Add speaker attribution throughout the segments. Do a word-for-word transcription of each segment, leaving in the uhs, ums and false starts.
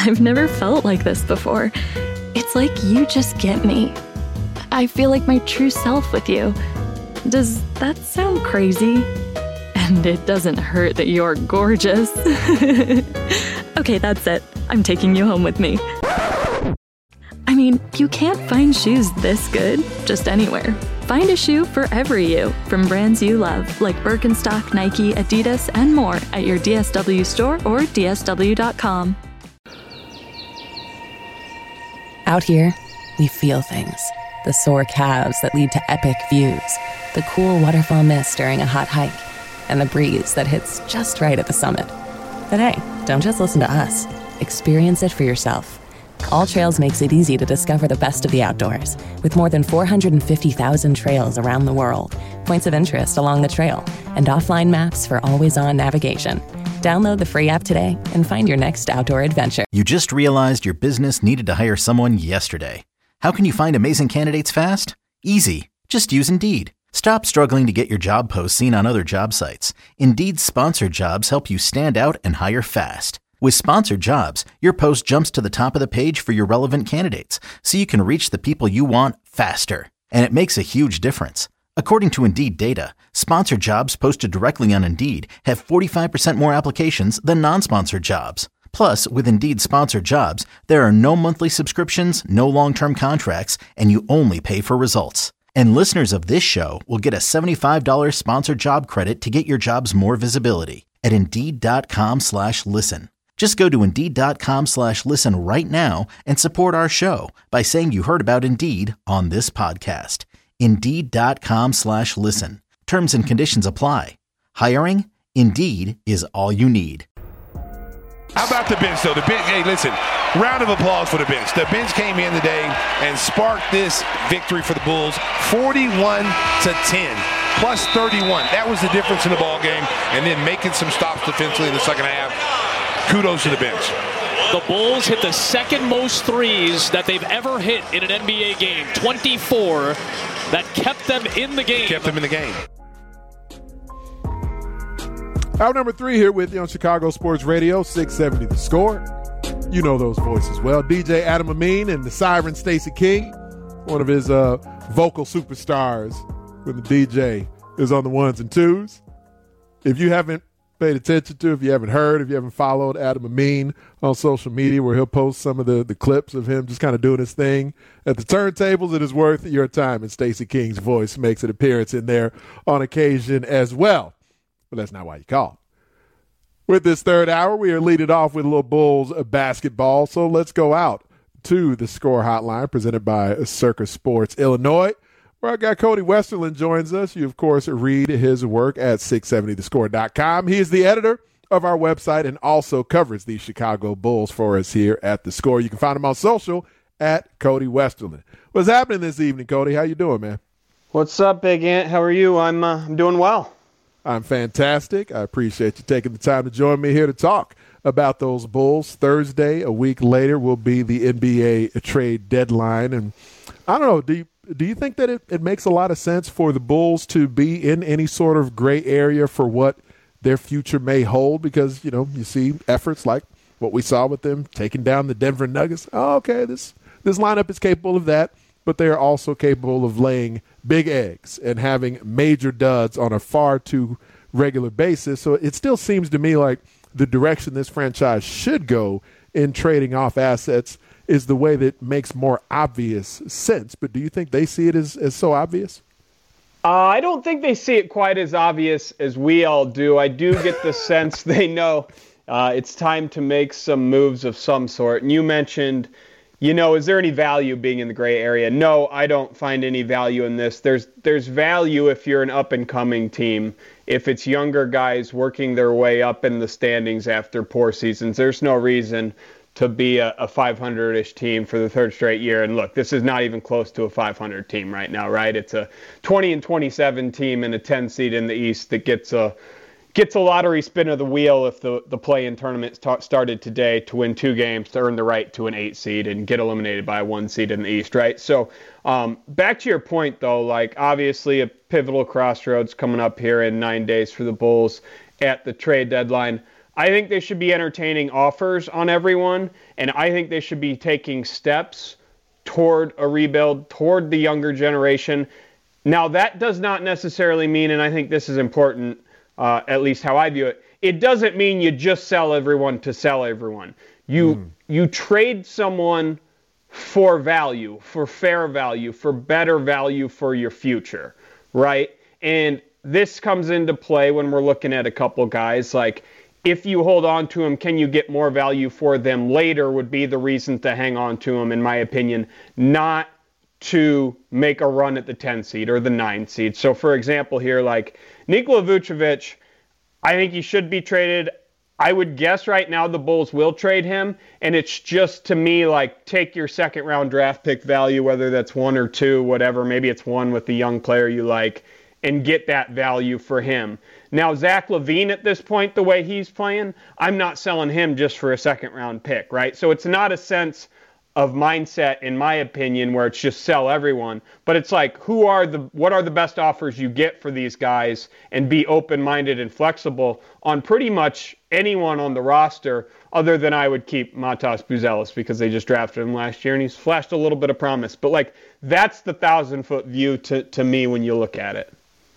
Speaker 1: I've never felt like this before. It's like you just get me. I feel like my true self with you. Does that sound crazy? And it doesn't hurt that you're gorgeous. Okay, that's it. I'm taking you home with me. I mean, you can't find shoes this good just anywhere. Find a shoe for every you from brands you love, like Birkenstock, Nike, Adidas, and more at your D S W store or D S W dot com.
Speaker 2: Out here, we feel things. The sore calves that lead to epic views, the cool waterfall mist during a hot hike, and the breeze that hits just right at the summit. But hey, don't just listen to us. Experience it for yourself. All Trails makes it easy to discover the best of the outdoors, with more than four hundred fifty thousand trails around the world, points of interest along the trail, and offline maps for always-on navigation. Download the free app today and find your next outdoor adventure.
Speaker 3: You just realized your business needed to hire someone yesterday. How can you find amazing candidates fast? Easy. Just use Indeed. Stop struggling to get your job posts seen on other job sites. Indeed's sponsored jobs help you stand out and hire fast. With sponsored jobs, your post jumps to the top of the page for your relevant candidates, so you can reach the people you want faster. And it makes a huge difference. According to Indeed data, sponsored jobs posted directly on Indeed have forty-five percent more applications than non-sponsored jobs. Plus, with Indeed sponsored jobs, there are no monthly subscriptions, no long-term contracts, and you only pay for results. And listeners of this show will get a seventy-five dollars sponsored job credit to get your jobs more visibility at Indeed.com slash listen. Just go to Indeed.com slash listen right now and support our show by saying you heard about Indeed on this podcast. Indeed.com slash listen. Terms and conditions apply. Hiring? Indeed is all you need.
Speaker 4: How about the bench, though? The bench, hey, listen, round of applause for the bench. The bench came in today and sparked this victory for the Bulls, forty-one to ten, plus thirty-one. That was the difference in the ball game, and then making some stops defensively in the second half. Kudos to the bench.
Speaker 5: The Bulls hit the second most threes that they've ever hit in an N B A game, twenty-four, that kept them in the game.
Speaker 4: Kept them in the game.
Speaker 6: Hour number three here with you on Chicago Sports Radio, six seventy The Score. You know those voices well. D J Adam Amin and the Siren Stacey King, one of his uh, vocal superstars when the D J is on the ones and twos. If you haven't paid attention to, if you haven't heard, if you haven't followed Adam Amin on social media, where he'll post some of the, the clips of him just kind of doing his thing at the turntables, it is worth your time, and Stacey King's voice makes an appearance in there on occasion as well. But that's not why you call. With this third hour, we are leading off with a little Bulls basketball, so let's go out to the Score Hotline presented by Circus Sports Illinois, where our guy Cody Westerland joins us. You, of course, read his work at six seventy the score dot com. He is the editor of our website and also covers the Chicago Bulls for us here at The Score. You can find him on social at Cody Westerland. What's happening this evening, Cody? How you doing, man?
Speaker 7: What's up, Big Ant? How are you? I'm uh, I'm doing well.
Speaker 6: I'm fantastic. I appreciate you taking the time to join me here to talk about those Bulls. Thursday, a week later, will be the N B A trade deadline. And I don't know, do you, do you think that it, it makes a lot of sense for the Bulls to be in any sort of gray area for what their future may hold? Because, you know, you see efforts like what we saw with them taking down the Denver Nuggets. Oh, okay, this this lineup is capable of that, but they are also capable of laying big eggs and having major duds on a far too regular basis. So it still seems to me like the direction this franchise should go in trading off assets is the way that makes more obvious sense. But do you think they see it as, as so obvious?
Speaker 7: Uh, I don't think they see it quite as obvious as we all do. I do get the sense they know uh, it's time to make some moves of some sort. And you mentioned, you know, is there any value being in the gray area? No, I don't find any value in this. There's there's value if you're an up-and-coming team. If it's younger guys working their way up in the standings after poor seasons, there's no reason to be a, a five hundred-ish team for the third straight year. And look, this is not even close to a five hundred team right now, right? It's a twenty and twenty-seven team and a ten seed in the East that gets a gets a lottery spin of the wheel if the, the play-in tournament st- started today to win two games to earn the right to an eight seed and get eliminated by a one seed in the East, right? So um, back to your point, though, like obviously a pivotal crossroads coming up here in nine days for the Bulls at the trade deadline. I think they should be entertaining offers on everyone, and I think they should be taking steps toward a rebuild, toward the younger generation. Now, that does not necessarily mean, and I think this is important, uh, at least how I view it, it doesn't mean you just sell everyone to sell everyone. You mm. you trade someone for value, for fair value, for better value for your future, right? And this comes into play when we're looking at a couple guys. Like, if you hold on to them, can you get more value for them later would be the reason to hang on to them, in my opinion, not to make a run at the ten seed or the nine seed. So, for example, here, like Nikola Vucevic, I think he should be traded. I would guess right now the Bulls will trade him, and it's just, to me, like, take your second round draft pick value, whether that's one or two, whatever, maybe it's one with the young player you like, and get that value for him. Now, Zach LaVine at this point, the way he's playing, I'm not selling him just for a second round pick, right? So it's not a sense of mindset, in my opinion, where it's just sell everyone, but it's like, who are the, what are the best offers you get for these guys, and be open-minded and flexible on pretty much anyone on the roster, other than I would keep Matas Buzelis because they just drafted him last year and he's flashed a little bit of promise. But like, that's the thousand foot view to, to me when you look at it.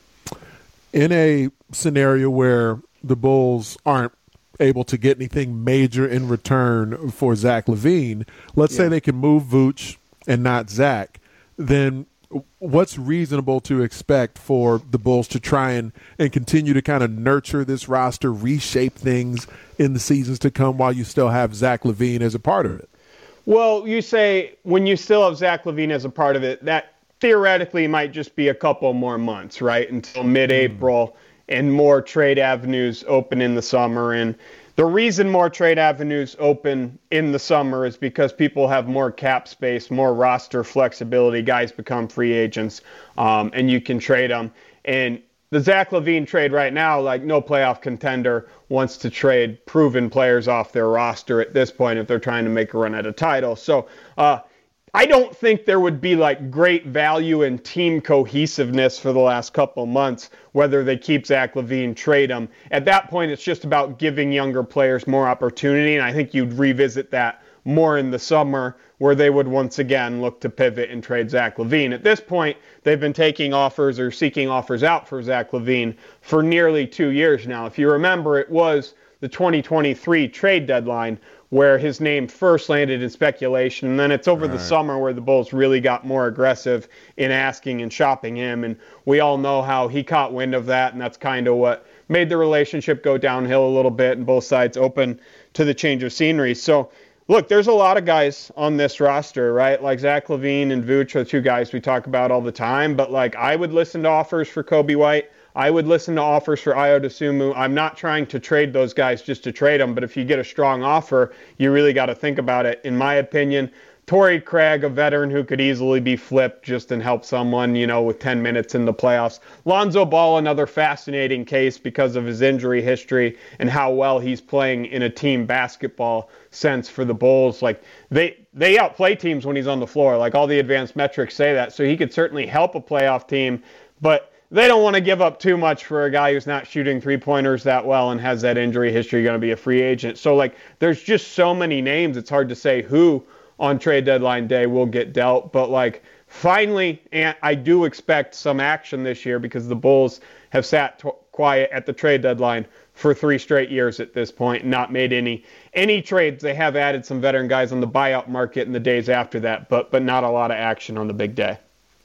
Speaker 6: In a scenario where the Bulls aren't able to get anything major in return for Zach LaVine, let's yeah. say they can move Vooch and not Zach, then what's reasonable to expect for the Bulls to try and, and continue to kind of nurture this roster, reshape things in the seasons to come while you still have Zach LaVine as a part of it?
Speaker 7: Well, you say when you still have Zach LaVine as a part of it, that theoretically might just be a couple more months, right, until mid-April. Mm. And more trade avenues open in the summer. And the reason more trade avenues open in the summer is because people have more cap space, more roster flexibility. Guys become free agents, um, and you can trade them. And the Zach LaVine trade right now, like, no playoff contender wants to trade proven players off their roster at this point if they're trying to make a run at a title. So, uh, I don't think there would be like great value in team cohesiveness for the last couple months, whether they keep Zach LaVine, trade him. At that point, it's just about giving younger players more opportunity, and I think you'd revisit that more in the summer, where they would once again look to pivot and trade Zach LaVine. At this point, they've been taking offers or seeking offers out for Zach LaVine for nearly two years now. If you remember, it was the twenty twenty-three trade deadline where his name first landed in speculation, and then it's over all the right. summer where the Bulls really got more aggressive in asking and shopping him, and we all know how he caught wind of that, and that's kind of what made the relationship go downhill a little bit, and both sides open to the change of scenery. So, look, there's a lot of guys on this roster, right? Like Zach LaVine and Vooch are two guys we talk about all the time, but like, I would listen to offers for Coby White. I would listen to offers for Ayo Dosunmu. I'm not trying to trade those guys just to trade them, but if you get a strong offer, you really got to think about it. In my opinion, Torrey Craig, a veteran who could easily be flipped just and help someone, you know, with ten minutes in the playoffs. Lonzo Ball, another fascinating case because of his injury history and how well he's playing in a team basketball sense for the Bulls. Like, they they outplay teams when he's on the floor. Like, all the advanced metrics say that. So he could certainly help a playoff team, but they don't want to give up too much for a guy who's not shooting three-pointers that well and has that injury history, going to be a free agent. So, like, there's just so many names, it's hard to say who on trade deadline day will get dealt. But, like, finally, and I do expect some action this year because the Bulls have sat t- quiet at the trade deadline for three straight years at this point and not made any any trades. They have added some veteran guys on the buyout market in the days after that, but but not a lot of action on the big day.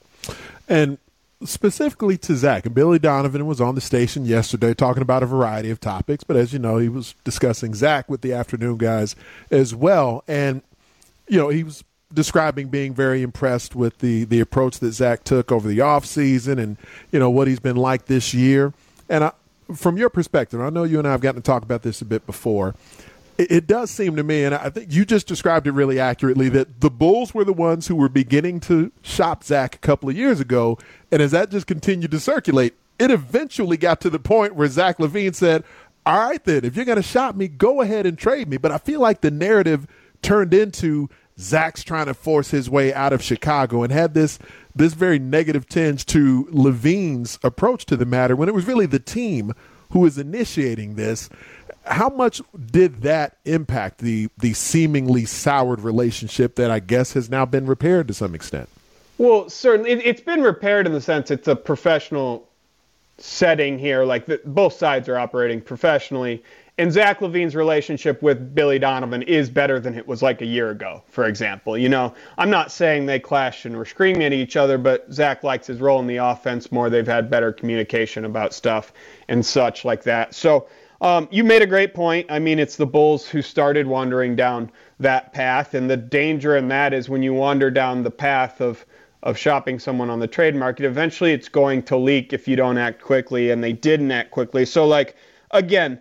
Speaker 6: And specifically to Zach, and Billy Donovan was on the station yesterday talking about a variety of topics, but as you know, he was discussing Zach with the afternoon guys as well. And, you know, he was describing being very impressed with the, the approach that Zach took over the offseason and, you know, what he's been like this year. And I, from your perspective, I know you and I have gotten to talk about this a bit before, it, it does seem to me, and I think you just described it really accurately, that the Bulls were the ones who were beginning to shop Zach a couple of years ago. And as that just continued to circulate, it eventually got to the point where Zach LaVine said, all right, then, if you're going to shop me, go ahead and trade me. But I feel like the narrative turned into Zach's trying to force his way out of Chicago and had this this very negative tinge to LaVine's approach to the matter when it was really the team who is initiating this. How much did that impact the the seemingly soured relationship that I guess has now been repaired to some extent?
Speaker 7: Well, certainly it, it's been repaired in the sense it's a professional setting here. Like the, both sides are operating professionally. And Zach LaVine's relationship with Billy Donovan is better than it was like a year ago, for example. You know, I'm not saying they clashed and were screaming at each other, but Zach likes his role in the offense more. They've had better communication about stuff and such like that. So um, you made a great point. I mean, it's the Bulls who started wandering down that path. And the danger in that is when you wander down the path of of shopping someone on the trade market, eventually it's going to leak if you don't act quickly, and they didn't act quickly. So, like, again,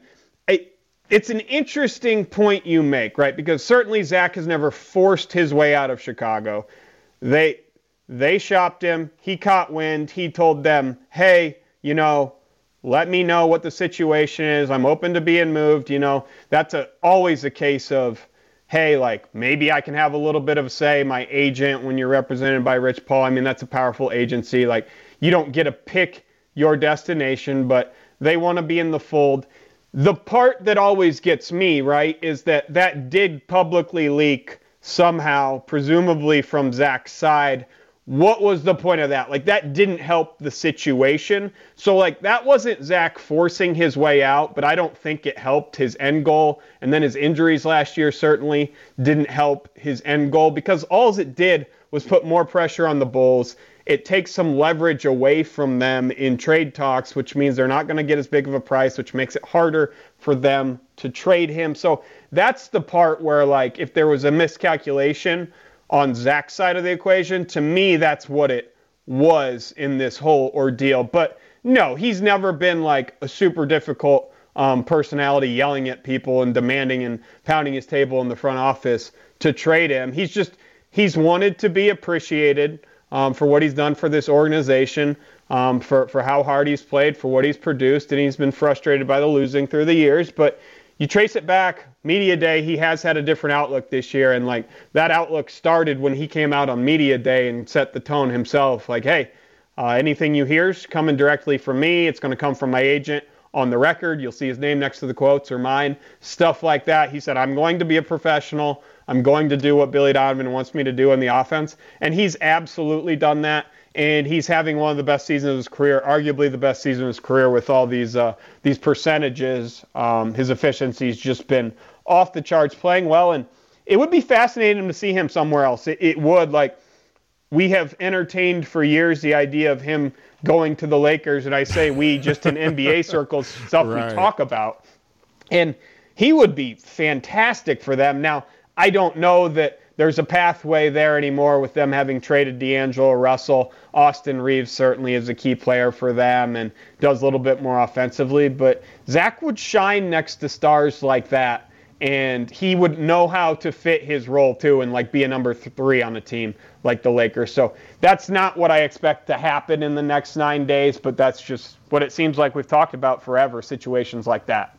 Speaker 7: it's an interesting point you make, right? Because certainly Zach has never forced his way out of Chicago. They they shopped him. He caught wind. He told them, hey, you know, let me know what the situation is. I'm open to being moved. You know, that's a, always a case of, hey, like, maybe I can have a little bit of a say. My agent, when you're represented by Rich Paul, I mean, that's a powerful agency. Like, you don't get to pick your destination, but they want to be in the fold. The part that always gets me, right, is that that did publicly leak somehow, presumably from Zach's side. What was the point of that? Like, that didn't help the situation. So, like, that wasn't Zach forcing his way out, but I don't think it helped his end goal. And then his injuries last year certainly didn't help his end goal, because all it did was put more pressure on the Bulls. It takes some leverage away from them in trade talks, which means they're not going to get as big of a price, which makes it harder for them to trade him. So that's the part where, like, if there was a miscalculation on Zach's side of the equation, to me, that's what it was in this whole ordeal. But no, he's never been like a super difficult um, personality yelling at people and demanding and pounding his table in the front office to trade him. He's just, he's wanted to be appreciated Um, for what he's done for this organization, um, for, for how hard he's played, for what he's produced, and he's been frustrated by the losing through the years. But you trace it back, Media Day, he has had a different outlook this year, and like that outlook started when he came out on Media Day and set the tone himself, like, hey, uh, anything you hear's coming directly from me. It's going to come from my agent on the record. You'll see his name next to the quotes or mine, stuff like that. He said, I'm going to be a professional. I'm going to do what Billy Donovan wants me to do in the offense. And he's absolutely done that. And he's having one of the best seasons of his career, arguably the best season of his career with all these uh, these percentages. Um, his efficiency's just been off the charts, playing well. And it would be fascinating to see him somewhere else. It, it would. Like, we have entertained for years the idea of him going to the Lakers. And I say we just in N B A circles, stuff right. we talk about. And he would be fantastic for them. Now, I don't know that there's a pathway there anymore with them having traded D'Angelo Russell. Austin Reeves certainly is a key player for them and does a little bit more offensively. But Zach would shine next to stars like that, and he would know how to fit his role too and like be a number three on a team like the Lakers. So that's not what I expect to happen in the next nine days, but that's just what it seems like we've talked about forever, situations like that.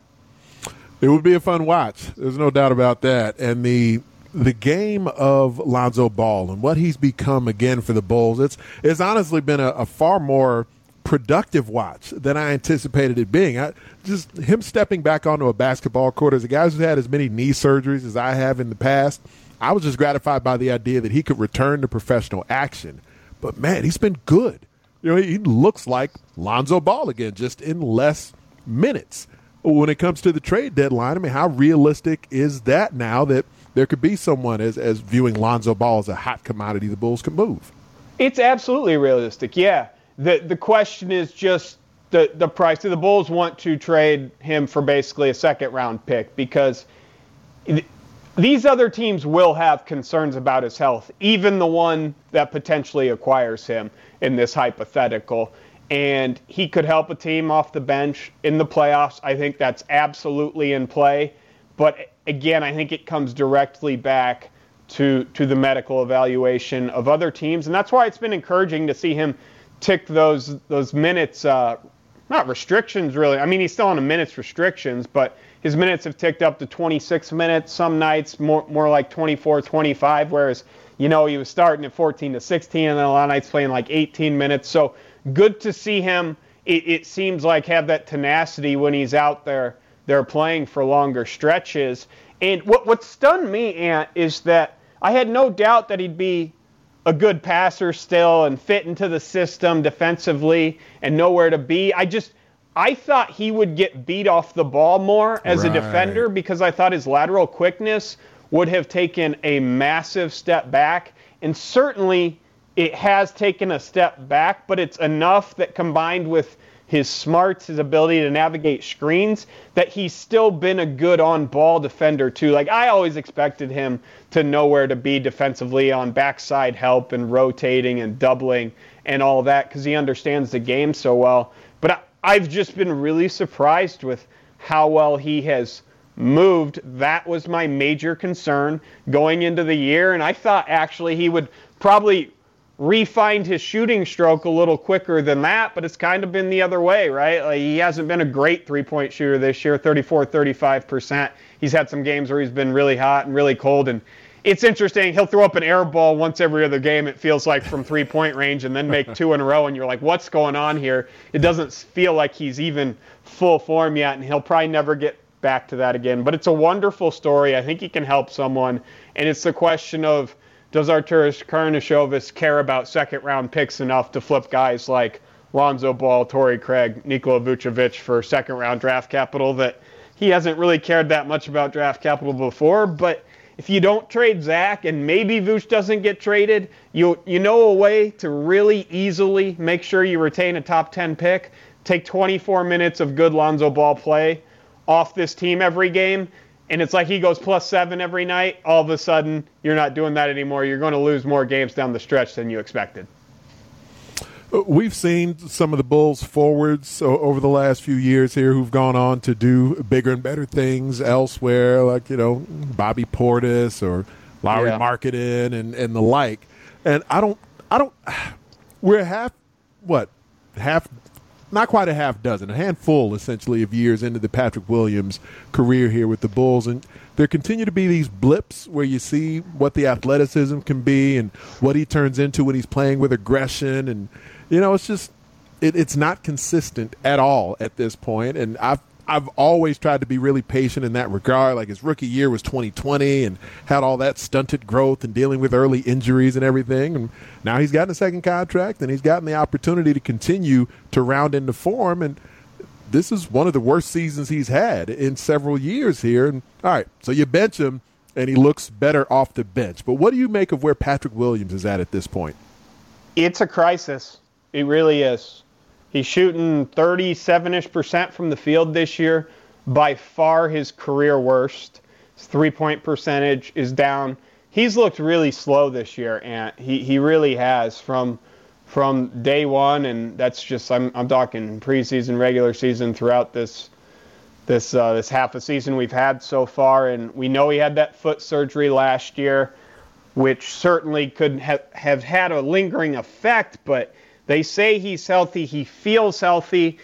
Speaker 6: It would be a fun watch. There's no doubt about that. And the the game of Lonzo Ball and what he's become again for the Bulls, it's it's honestly been a, a far more productive watch than I anticipated it being. I, just him stepping back onto a basketball court as a guy who's had as many knee surgeries as I have in the past, I was just gratified by the idea that he could return to professional action. But, man, he's been good. You know, he looks like Lonzo Ball again, just in less minutes. When it comes to the trade deadline, I mean, how realistic is that now that there could be someone as, as viewing Lonzo Ball as a hot commodity the Bulls can move?
Speaker 7: It's absolutely realistic, yeah. The the question is just the, the price. Do the Bulls want to trade him for basically a second-round pick? Because th- these other teams will have concerns about his health, even the one that potentially acquires him in this hypothetical. And he could help a team off the bench in the playoffs. I think that's absolutely in play. But again, I think it comes directly back to to the medical evaluation of other teams. And that's why it's been encouraging to see him tick those those minutes, uh, not restrictions really. I mean, he's still on a minutes restrictions, but his minutes have ticked up to twenty-six minutes some nights, more more like twenty-four, twenty-five, whereas, you know, he was starting at fourteen to sixteen and then a lot of nights playing like eighteen minutes. So good to see him it, it seems like have that tenacity when he's out there, they're playing for longer stretches. And what, what stunned me, Ant, is that I had no doubt that he'd be a good passer still and fit into the system defensively and know where to be. I just, I thought he would get beat off the ball more as right. a defender because I thought his lateral quickness would have taken a massive step back. And certainly it has taken a step back, but it's enough that combined with his smarts, his ability to navigate screens, that he's still been a good on-ball defender too. Like, I always expected him to know where to be defensively on backside help and rotating and doubling and all that because he understands the game so well. But I, I've just been really surprised with how well he has moved. That was my major concern going into the year, and I thought actually he would probably refined his shooting stroke a little quicker than that, but it's kind of been the other way, right? Like, he hasn't been a great three-point shooter this year, thirty-four, thirty-five percent. He's had some games where he's been really hot and really cold, and it's interesting. He'll throw up an air ball once every other game, it feels like, from three-point range, and then make two in a row, and you're like, what's going on here? It doesn't feel like he's even full form yet, and he'll probably never get back to that again. But it's a wonderful story. I think he can help someone, and it's the question of, does Arturas Karnisovas care about second-round picks enough to flip guys like Lonzo Ball, Torrey Craig, Nikola Vucevic for second-round draft capital? That he hasn't really cared that much about draft capital before. But if you don't trade Zach and maybe Vuce doesn't get traded, you you know a way to really easily make sure you retain a top ten pick. Take twenty-four minutes of good Lonzo Ball play off this team every game, and it's like he goes plus seven every night. All of a sudden, you're not doing that anymore. You're going to lose more games down the stretch than you expected.
Speaker 6: We've seen some of the Bulls forwards over the last few years here who've gone on to do bigger and better things elsewhere, like, you know, Bobby Portis or Lauri yeah. Markkanen and, and the like. And I don't, I don't, we're half, what, half, not quite a half dozen, a handful essentially of years into the Patrick Williams career here with the Bulls. And there continue to be these blips where you see what the athleticism can be and what he turns into when he's playing with aggression. And, you know, it's just, it, it's not consistent at all at this point. And I've, I've always tried to be really patient in that regard. Like, his rookie year was twenty twenty and had all that stunted growth and dealing with early injuries and everything. And now he's gotten a second contract and he's gotten the opportunity to continue to round into form. And this is one of the worst seasons he's had in several years here. And all right, so you bench him and he looks better off the bench. But what do you make of where Patrick Williams is at at this point?
Speaker 7: It's a crisis. It really is. He's shooting thirty-seven-ish percent from the field this year, by far his career worst. His three-point percentage is down. He's looked really slow this year, and he, he really has from from day one, and that's just, I'm I'm talking preseason, regular season, throughout this this uh, this half a season we've had so far. And we know he had that foot surgery last year, which certainly could have, have had a lingering effect, but they say he's healthy, he feels healthy,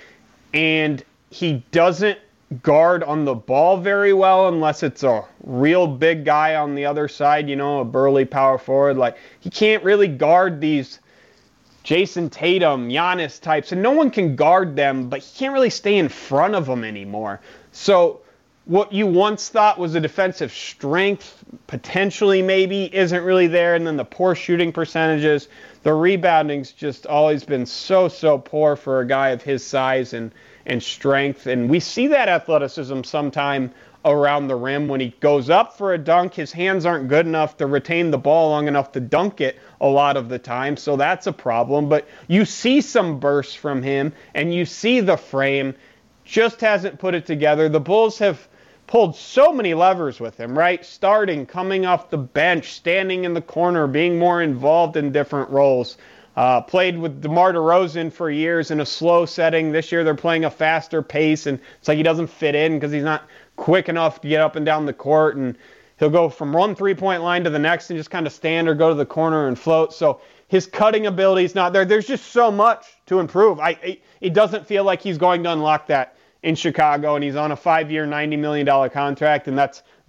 Speaker 7: and he doesn't guard on the ball very well unless it's a real big guy on the other side, you know, a burly power forward. Like, he can't really guard these Jason Tatum, Giannis types, and no one can guard them, but he can't really stay in front of them anymore. So what you once thought was a defensive strength, potentially maybe, isn't really there, and then the poor shooting percentages. The rebounding's just always been so, so poor for a guy of his size and, and strength. And we see that athleticism sometime around the rim. When he goes up for a dunk, his hands aren't good enough to retain the ball long enough to dunk it a lot of the time. So that's a problem. But you see some bursts from him, and you see the frame. Just hasn't put it together. The Bulls have pulled so many levers with him, right? Starting, coming off the bench, standing in the corner, being more involved in different roles. Uh, played with DeMar DeRozan for years in a slow setting. This year they're playing a faster pace, and it's like he doesn't fit in because he's not quick enough to get up and down the court, and he'll go from one three-point line to the next and just kind of stand or go to the corner and float. So his cutting ability is not there. There's just so much to improve. I, it, it doesn't feel like he's going to unlock that in Chicago, and he's on a five-year, ninety million dollars contract, and that's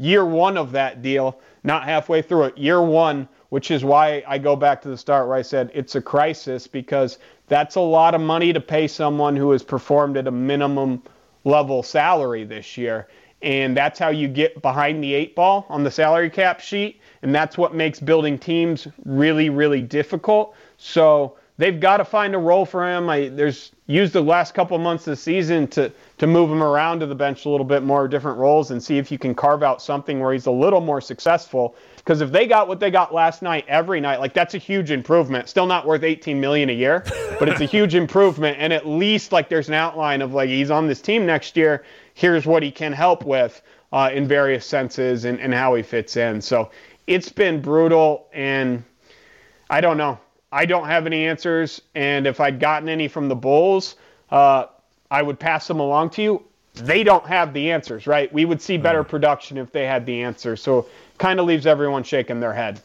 Speaker 7: year one of that deal, not halfway through it, year one, which is why I go back to the start where I said it's a crisis, because that's a lot of money to pay someone who has performed at a minimum level salary this year. And that's how you get behind the eight ball on the salary cap sheet. And that's what makes building teams really, really difficult. So they've got to find a role for him. I there's used the last couple of months of the season to, to move him around to the bench a little bit more, different roles, and see if you can carve out something where he's a little more successful. Because if they got what they got last night every night, like that's a huge improvement. Still not worth eighteen million dollars a year, but it's a huge improvement. And at least like there's an outline of like he's on this team next year. Here's what he can help with uh, in various senses and, and how he fits in. So it's been brutal, and I don't know. I don't have any answers, and if I'd gotten any from the Bulls, uh, I would pass them along to you. They don't have the answers, right? We would see better production if they had the answers. So kind of leaves everyone shaking their head.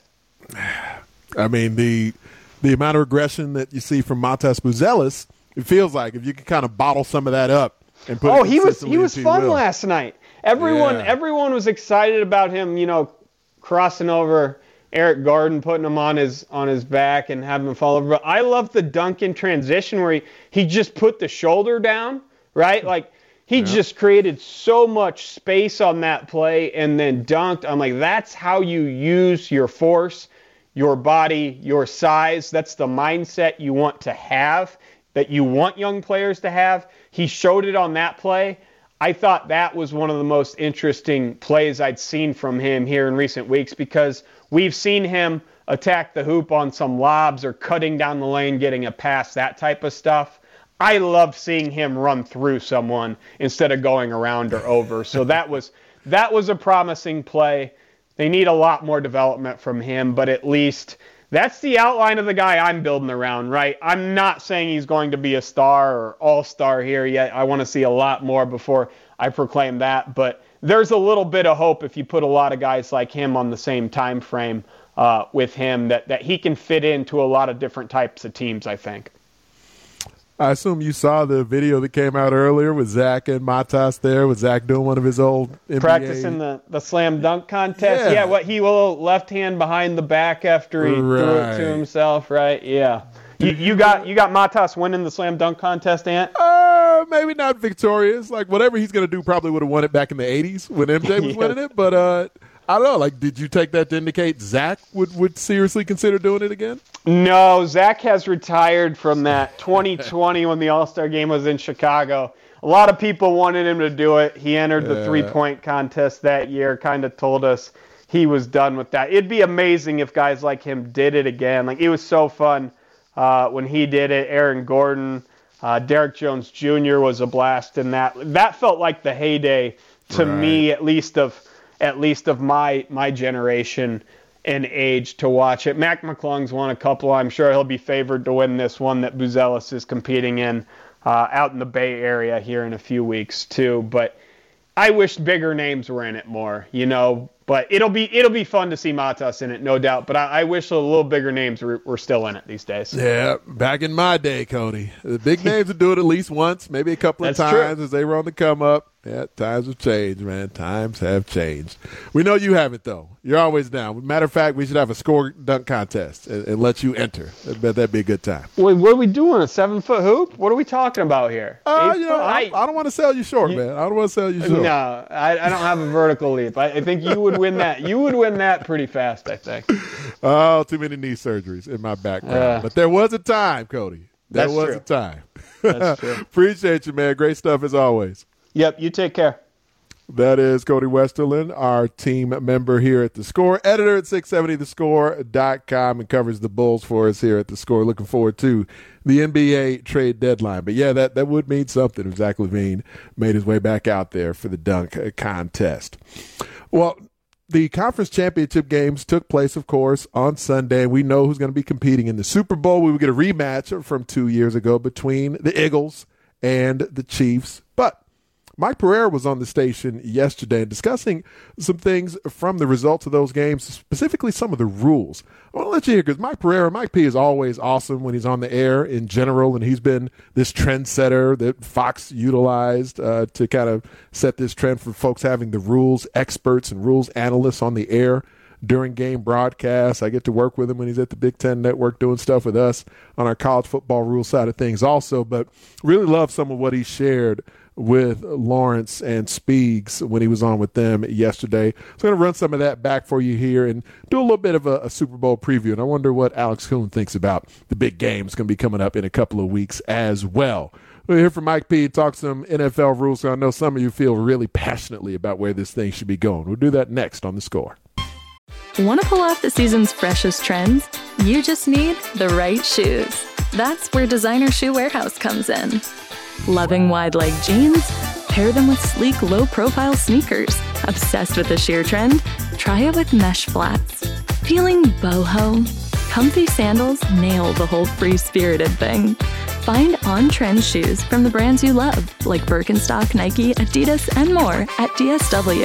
Speaker 6: I mean, the the amount of regression that you see from Matas Buzelis, it feels like if you could kind of bottle some of that up and put
Speaker 7: oh,
Speaker 6: it
Speaker 7: he was he was
Speaker 6: into
Speaker 7: fun
Speaker 6: will.
Speaker 7: last night. Everyone
Speaker 6: Yeah.
Speaker 7: everyone was excited about him, you know, crossing over Eric Gordon, putting him on his on his back and having him fall over. But I love the dunk in transition where he, he just put the shoulder down, right? Like he yeah. just created so much space on that play and then dunked. I'm like, that's how you use your force, your body, your size. That's the mindset you want to have, that you want young players to have. He showed it on that play. I thought that was one of the most interesting plays I'd seen from him here in recent weeks, because we've seen him attack the hoop on some lobs or cutting down the lane, getting a pass, that type of stuff. I love seeing him run through someone instead of going around or over. So that was that was a promising play. They need a lot more development from him, but at least that's the outline of the guy I'm building around, right? I'm not saying he's going to be a star or all-star here yet. I want to see a lot more before I proclaim that. But there's a little bit of hope if you put a lot of guys like him on the same time frame uh, with him, that, that he can fit into a lot of different types of teams, I think.
Speaker 6: I assume you saw the video that came out earlier with Zach and Matas there, with Zach doing one of his old N B A.
Speaker 7: Practicing the, the slam dunk contest. Yeah, yeah what he will left hand behind the back after he right. threw it to himself, right? Yeah. You, you got you got Matas winning the slam dunk contest, Ant?
Speaker 6: Uh, maybe not victorious. Like whatever he's going to do probably would have won it back in the eighties when M J was yeah. winning it. But uh, I don't know. Like, did you take that to indicate Zach would, would seriously consider doing it again?
Speaker 7: No, Zach has retired from that twenty twenty when the All-Star game was in Chicago. A lot of people wanted him to do it. He entered the yeah. three-point contest that year, kind of told us he was done with that. It'd be amazing if guys like him did it again. Like, it was so fun uh, when he did it. Aaron Gordon, uh, Derrick Jones Junior was a blast in that. That felt like the heyday to right. me, at least of at least of my my generation and age to watch it. Mac McClung's won a couple. I'm sure he'll be favored to win this one that Buzelis is competing in uh, out in the Bay Area here in a few weeks too. But I wish bigger names were in it more, you know. But it'll be it'll be fun to see Matas in it, no doubt. But I, I wish a little bigger names were, were still in it these days.
Speaker 6: Yeah, back in my day, Cody, the big names would do it at least once, maybe a couple of
Speaker 7: That's
Speaker 6: times
Speaker 7: true.
Speaker 6: as they were on the come up. Yeah, times have changed, man. Times have changed. We know you haven't, though. You're always down. Matter of fact, we should have a score dunk contest and, and let you enter. I bet that'd be a good time.
Speaker 7: Wait, what are we doing? A seven-foot hoop? What are we talking about here?
Speaker 6: Uh, you know, I, I don't want to sell you short, you, man. I don't want to sell you short.
Speaker 7: No, I, I don't have a vertical leap. I, I think you would win that. You would win that pretty fast, I think.
Speaker 6: Oh, too many knee surgeries in my background. Uh, but there was a time, Cody. There was
Speaker 7: true.
Speaker 6: a time.
Speaker 7: That's true.
Speaker 6: Appreciate you, man. Great stuff as always.
Speaker 7: Yep, you take care.
Speaker 6: That is Cody Westerlund, our team member here at The Score, editor at six seventy the score dot com, and covers the Bulls for us here at The Score. Looking forward to the N B A trade deadline. But, yeah, that, that would mean something if Zach LaVine made his way back out there for the dunk contest. Well, the conference championship games took place, of course, on Sunday. We know who's going to be competing in the Super Bowl. We will get a rematch from two years ago between the Eagles and the Chiefs. But Mike Pereira was on the station yesterday discussing some things from the results of those games, specifically some of the rules. I want to let you hear, because Mike Pereira, Mike P is always awesome when he's on the air in general, and he's been this trendsetter that Fox utilized uh, to kind of set this trend for folks having the rules experts and rules analysts on the air during game broadcasts. I get to work with him when he's at the Big Ten Network doing stuff with us on our college football rules side of things also, but really love some of what he shared with Lawrence and Speaks when he was on with them yesterday. So I'm going to run some of that back for you here and do a little bit of a, a Super Bowl preview. And I wonder what Alex Kuhn thinks about the big game. It's going to be coming up in a couple of weeks as well. We'll hear from Mike P. talk some N F L rules. So I know some of you feel really passionately about where this thing should be going. We'll do that next on The Score.
Speaker 1: Want to pull off the season's freshest trends? You just need the right shoes. That's where Designer Shoe Warehouse comes in. Loving wide-leg jeans? Pair them with sleek, low-profile sneakers. Obsessed with the sheer trend? Try it with mesh flats. Feeling boho? Comfy sandals nail the whole free-spirited thing. Find on-trend shoes from the brands you love, like Birkenstock, Nike, Adidas, and more at D S W.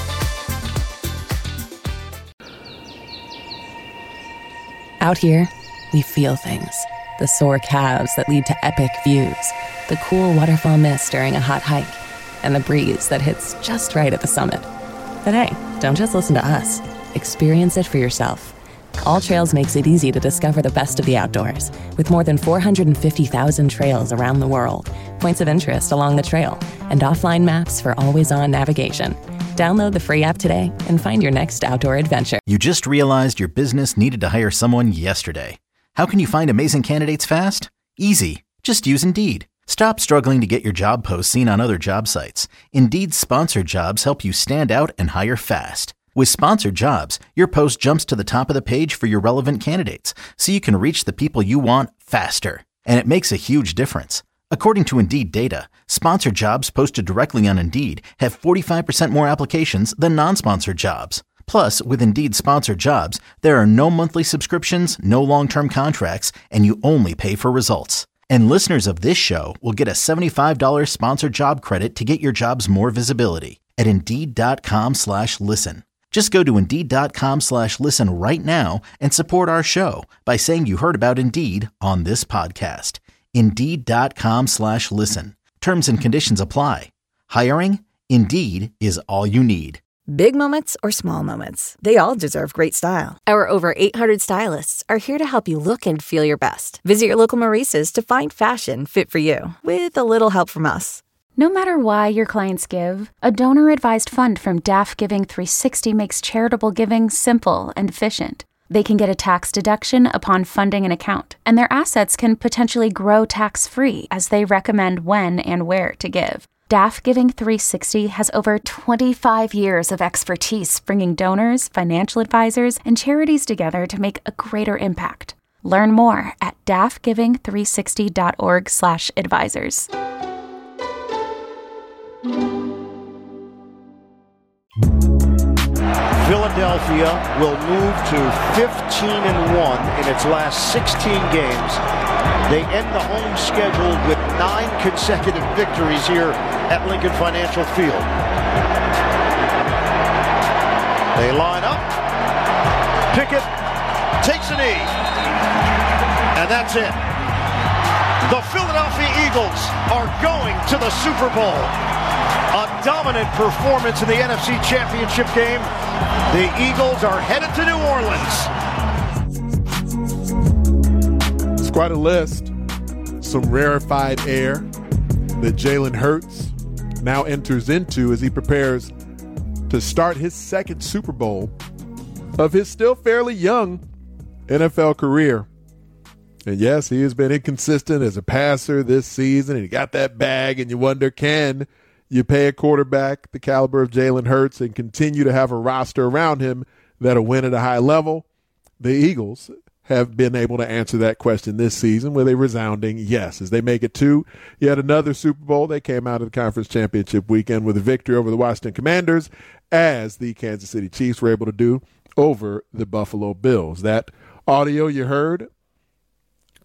Speaker 2: Out here, we feel things. The sore calves that lead to epic views, the cool waterfall mist during a hot hike, and the breeze that hits just right at the summit. But hey, don't just listen to us. Experience it for yourself. All Trails makes it easy to discover the best of the outdoors, with more than four hundred fifty thousand trails around the world, points of interest along the trail, and offline maps for always-on navigation. Download the free app today and find your next outdoor adventure.
Speaker 3: You just realized your business needed to hire someone yesterday. How can you find amazing candidates fast? Easy. Just use Indeed. Stop struggling to get your job posts seen on other job sites. Indeed's sponsored jobs help you stand out and hire fast. With sponsored jobs, your post jumps to the top of the page for your relevant candidates, so you can reach the people you want faster. And it makes a huge difference. According to Indeed data, sponsored jobs posted directly on Indeed have forty-five percent more applications than non-sponsored jobs. Plus, with Indeed sponsored jobs, there are no monthly subscriptions, no long-term contracts, and you only pay for results. And listeners of this show will get a seventy-five dollars sponsored job credit to get your jobs more visibility at Indeed.com slash listen. Just go to Indeed.com slash listen right now and support our show by saying you heard about Indeed on this podcast. Indeed.com slash listen. Terms and conditions apply. Hiring? Indeed is all you need.
Speaker 8: Big moments or small moments, they all deserve great style. Our over eight hundred stylists are here to help you look and feel your best. Visit your local Maurice's to find fashion fit for you, with a little help from us.
Speaker 9: No matter why your clients give, a donor-advised fund from D A F Giving three sixty makes charitable giving simple and efficient. They can get a tax deduction upon funding an account, and their assets can potentially grow tax-free as they recommend when and where to give. D A F Giving three sixty has over twenty-five years of expertise bringing donors, financial advisors, and charities together to make a greater impact. Learn more at daffgiving three sixty dot org slash advisors.
Speaker 10: Philadelphia will move to fifteen and one in its last sixteen games. They end the home schedule with nine consecutive victories here at Lincoln Financial Field. They line up. Pickett takes a knee. And that's it. The Philadelphia Eagles are going to the Super Bowl. A dominant performance in the N F C Championship game. The Eagles are headed to New Orleans.
Speaker 6: It's quite a list. Some rarefied air that Jalen Hurts now enters into as he prepares to start his second Super Bowl of his still fairly young N F L career. And yes, he has been inconsistent as a passer this season, and he got that bag, and you wonder, can you pay a quarterback the caliber of Jalen Hurts and continue to have a roster around him that'll win at a high level? The Eagles have been able to answer that question this season with a resounding yes. As they make it to yet another Super Bowl, they came out of the conference championship weekend with a victory over the Washington Commanders, as the Kansas City Chiefs were able to do over the Buffalo Bills. That audio you heard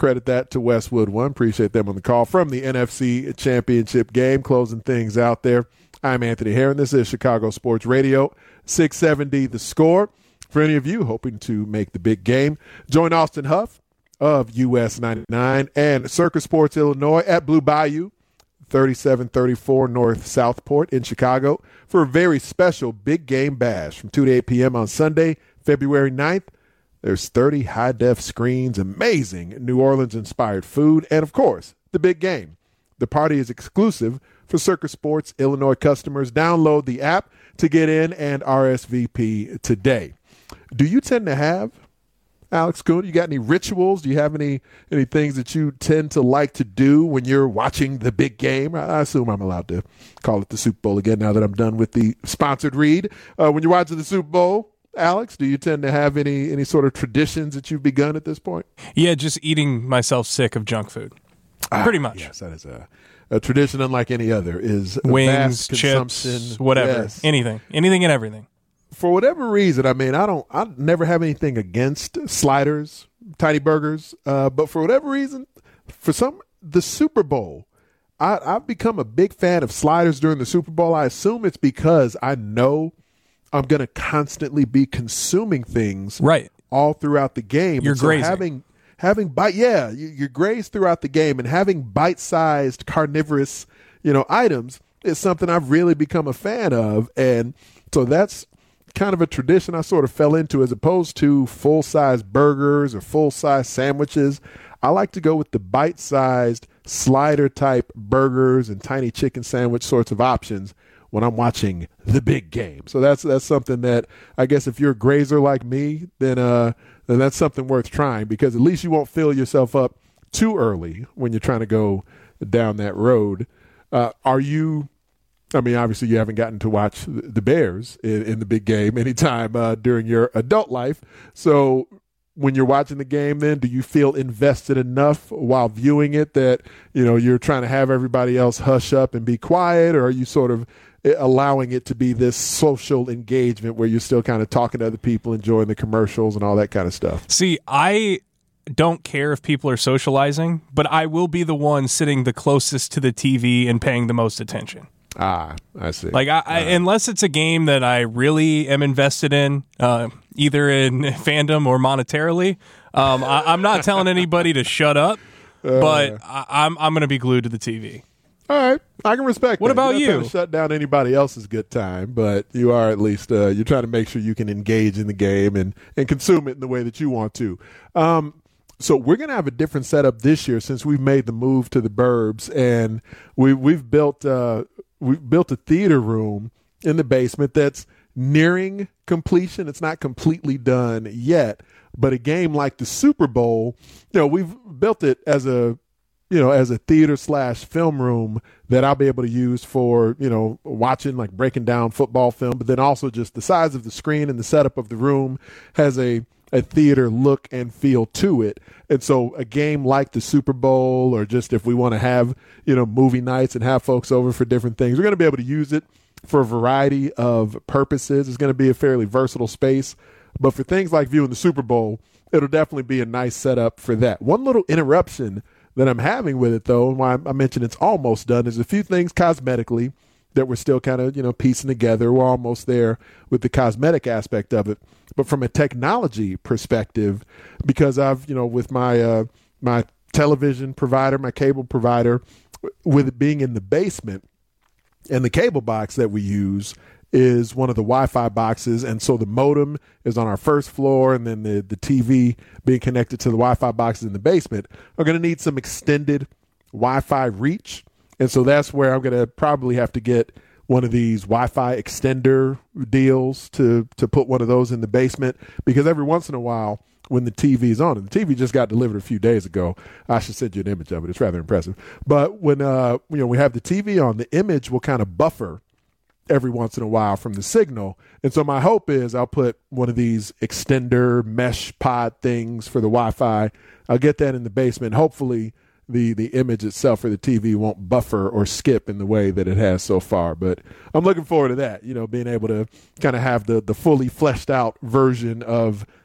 Speaker 6: credit that to Westwood One. Appreciate them on the call from the N F C Championship game, closing things out there. I'm Anthony Herron. This is Chicago Sports Radio, six seventy The Score. For any of you hoping to make the big game, join Austin Huff of U S ninety-nine and Circus Sports Illinois at Blue Bayou, thirty-seven thirty-four North Southport in Chicago, for a very special big game bash from two to eight p.m. on Sunday, February ninth. There's thirty high-def screens, amazing New Orleans-inspired food, and, of course, the big game. The party is exclusive for Circus Sports Illinois customers. Download the app to get in and R S V P today. Do you tend to have, Alex Kuhn, you got any rituals? Do you have any any things that you tend to like to do when you're watching the big game? I assume I'm allowed to call it the Super Bowl again now that I'm done with the sponsored read. Uh, when you're watching the Super Bowl, Alex, do you tend to have any any sort of traditions that you've begun at this point?
Speaker 11: Yeah, just eating myself sick of junk food. Ah, Pretty much.
Speaker 6: Yes, that is a, a tradition unlike any other. Is
Speaker 11: wings, chips, whatever,
Speaker 6: yes.
Speaker 11: anything, anything and everything.
Speaker 6: For whatever reason, I mean, I don't, I never have anything against sliders, tiny burgers, uh, but for whatever reason, for some, the Super Bowl, I, I've become a big fan of sliders during the Super Bowl. I assume it's because I know I'm going to constantly be consuming things
Speaker 11: right
Speaker 6: all throughout the game.
Speaker 11: You're
Speaker 6: and so
Speaker 11: grazing.
Speaker 6: Having, having bite, yeah, you, you're grazed throughout the game, and having bite-sized carnivorous, you know, items is something I've really become a fan of, and so that's kind of a tradition I sort of fell into, as opposed to full-size burgers or full-size sandwiches. I like to go with the bite-sized slider-type burgers and tiny chicken sandwich sorts of options when I'm watching the big game. So that's that's something that I guess if you're a grazer like me, then uh, then that's something worth trying, because at least you won't fill yourself up too early when you're trying to go down that road. Uh, are you? I mean, obviously you haven't gotten to watch the Bears in, in the big game anytime uh, during your adult life. So when you're watching the game, then do you feel invested enough while viewing it that, you know, you're trying to have everybody else hush up and be quiet, or are you sort of allowing it to be this social engagement where you're still kind of talking to other people, enjoying the commercials and all that kind of stuff?
Speaker 11: See, I don't care if people are socializing, but I will be the one sitting the closest to the T V and paying the most attention.
Speaker 6: Ah, I see.
Speaker 11: Like, I, I, unless it's a game that I really am invested in, uh, either in fandom or monetarily, um, I, I'm not telling anybody to shut up, uh, but I, I'm I'm going to be glued to the T V.
Speaker 6: All right, I can respect.
Speaker 11: What
Speaker 6: that.
Speaker 11: about
Speaker 6: You're not
Speaker 11: you?
Speaker 6: trying to shut down anybody else's good time, but you are at least uh, you're trying to make sure you can engage in the game and and consume it in the way that you want to. Um, So we're going to have a different setup this year since we've made the move to the Burbs, and we, we've built uh, we've built a theater room in the basement that's nearing completion. It's not completely done yet, but a game like the Super Bowl, you know, we've built it as a you know as a theater slash film room that I'll be able to use for you know watching, like breaking down football film, but then also just the size of the screen and the setup of the room has a a theater look and feel to it. And so a game like the Super Bowl, or just if we want to have, you know, movie nights and have folks over for different things, we're going to be able to use it for a variety of purposes. It's going to be a fairly versatile space. But for things like viewing the Super Bowl, it'll definitely be a nice setup for that. One little interruption that I'm having with it, though, and why I mentioned it's almost done, is a few things cosmetically that we're still kind of, you know, piecing together. We're almost there with the cosmetic aspect of it. But from a technology perspective, because I've, you know, with my uh, my television provider, my cable provider, with it being in the basement, and the cable box that we use is one of the Wi-Fi boxes, and so the modem is on our first floor, and then the, the T V being connected to the Wi-Fi boxes in the basement are going to need some extended Wi-Fi reach. And so that's where I'm going to probably have to get one of these Wi-Fi extender deals to to put one of those in the basement, because every once in a while when the T V is on, and the T V just got delivered a few days ago, I should send you an image of it. It's rather impressive. But when uh, you know we have the T V on, the image will kind of buffer every once in a while from the signal. And so my hope is I'll put one of these extender mesh pod things for the Wi-Fi. I'll get that in the basement. Hopefully the the image itself for the T V won't buffer or skip in the way that it has so far. But I'm looking forward to that, you know, being able to kind of have the the fully fleshed out version of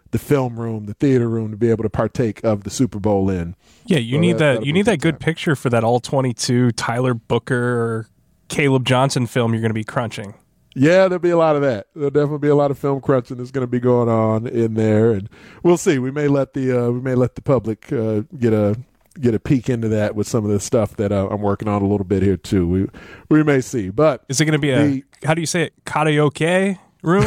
Speaker 6: the film room, the theater room to be able to partake of the Super Bowl in.
Speaker 11: Yeah, you so need that. that you need that good time. Picture for that all twenty-two Tyler Booker or Caleb Johnson film you're going to be crunching.
Speaker 6: Yeah, there'll be a lot of that. There'll definitely be a lot of film crunching that's going to be going on in there, and we'll see. We may let the uh, we may let the public uh, get a get a peek into that with some of the stuff that uh, I'm working on a little bit here too. We we may see, but
Speaker 11: is it going to be the, a how do you say it karaoke room?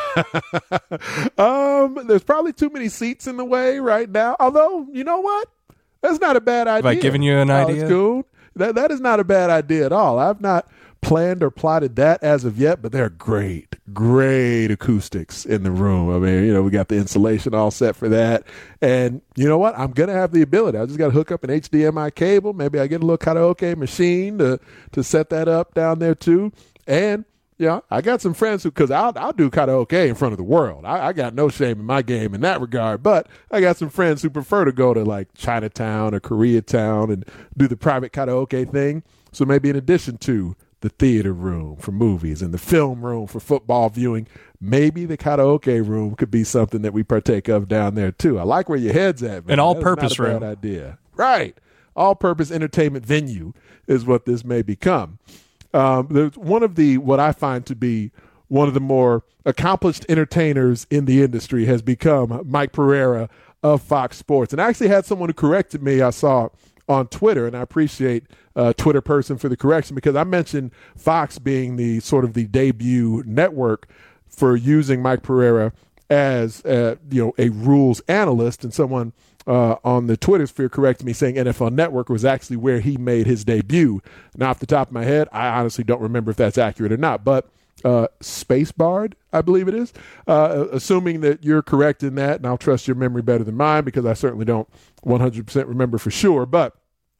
Speaker 6: um, there's probably too many seats in the way right now. Although, you know what? That's not a bad idea.
Speaker 11: Have I given you an idea?
Speaker 6: Cool. That that is not a bad idea at all. I've not planned or plotted that as of yet, but there are great, great acoustics in the room. I mean, you know, we got the insulation all set for that. And you know what? I'm going to have the ability. I just got to hook up an H D M I cable. Maybe I get a little karaoke machine to, to set that up down there too. And, yeah, I got some friends who, because I'll, I'll do karaoke in front of the world. I, I got no shame in my game in that regard. But I got some friends who prefer to go to like Chinatown or Koreatown and do the private karaoke thing. So maybe in addition to the theater room for movies and the film room for football viewing, maybe the karaoke room could be something that we partake of down there too. I like where your head's at, man.
Speaker 11: An all-purpose room.
Speaker 6: Bad idea. Right. All-purpose entertainment venue is what this may become. Um, there's one of the, what I find to be one of the more accomplished entertainers in the industry has become Mike Pereira of Fox Sports. And I actually had someone who corrected me. I saw on Twitter, and I appreciate uh, Twitter person for the correction, because I mentioned Fox being the sort of the debut network for using Mike Pereira as uh, you know, a rules analyst, and someone uh, on the Twitter sphere corrected me saying N F L Network was actually where he made his debut. Now, off the top of my head, I honestly don't remember if that's accurate or not, but uh, Spacebarred, I believe it is, uh, assuming that you're correct in that, and I'll trust your memory better than mine because I certainly don't one hundred percent remember for sure, but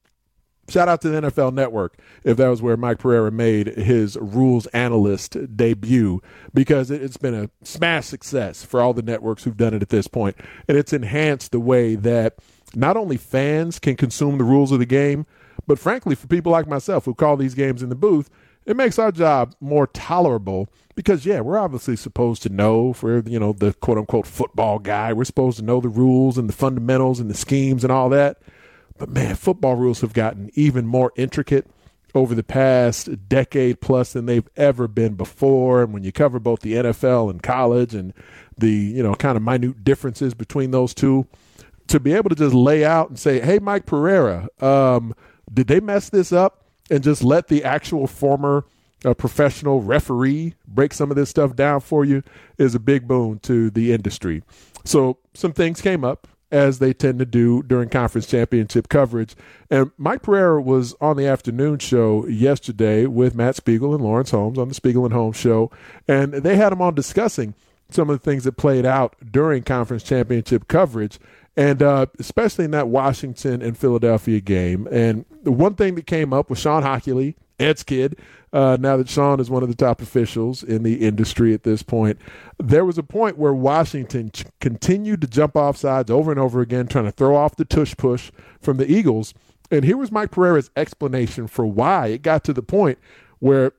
Speaker 6: shout out to the N F L Network if that was where Mike Pereira made his rules analyst debut, because it's been a smash success for all the networks who've done it at this point. And it's enhanced the way that not only fans can consume the rules of the game, but frankly, for people like myself who call these games in the booth, it makes our job more tolerable because, yeah, we're obviously supposed to know, for, you know, the quote-unquote football guy, we're supposed to know the rules and the fundamentals and the schemes and all that. But, man, football rules have gotten even more intricate over the past decade plus than they've ever been before. And when you cover both the N F L and college and the, you know, kind of minute differences between those two, to be able to just lay out and say, hey, Mike Pereira, um, did they mess this up? And just let the actual former uh, professional referee break some of this stuff down for you is a big boon to the industry. So some things came up, as they tend to do during conference championship coverage. And Mike Pereira was on the afternoon show yesterday with Matt Spiegel and Lawrence Holmes on the Spiegel and Holmes show. And they had him on discussing some of the things that played out during conference championship coverage, and uh, especially in that Washington and Philadelphia game. And the one thing that came up was Sean Hockley, Ed's kid, uh, now that Sean is one of the top officials in the industry at this point. There was a point where Washington ch- continued to jump off sides over and over again, trying to throw off the tush push from the Eagles. And here was Mike Pereira's explanation for why it got to the point where